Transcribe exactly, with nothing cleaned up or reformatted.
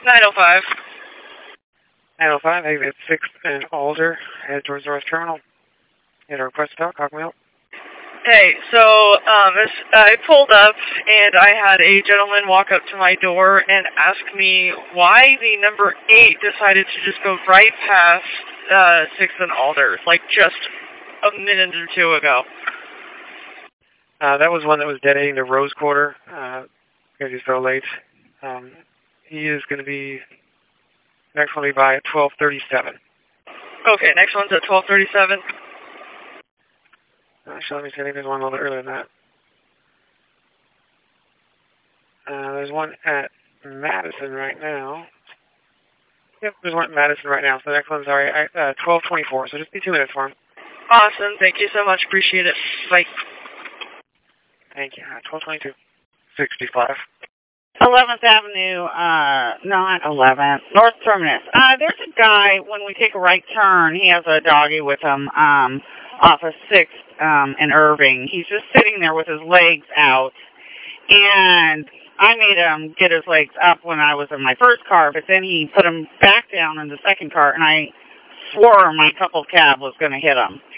nine oh five. nine oh five, exit sixth and Alder, head towards North Terminal. You had a request to talk, how can we help? Hey, so um, this, I pulled up and I had a gentleman walk up to my door and ask me why the number eight decided to just go right past uh, sixth and Alder, like just a minute or two ago. Uh, that was one that was dead ending to Rose Quarter, uh, because he's so late. Um, he is going to be, next one will be by at twelve thirty-seven. Okay, next one's at twelve thirty-seven. Actually, let me see, I think there's one a little bit earlier than that. Uh, there's one at Madison right now. Yep, there's one at Madison right now, so the next one's already at uh, twelve twenty-four, so just be two minutes for him. Awesome, thank you so much, appreciate it. Bye. Thank you. Uh, twelve twenty-two. sixty-five. eleventh Avenue, uh, not eleventh, North Terminus. Uh, there's a guy, when we take a right turn, he has a doggy with him, um, off of sixth, um, in Irving. He's just sitting there with his legs out, and I made him get his legs up when I was in my first car, but then he put him back down in the second car, and I swore my couple cab was going to hit him.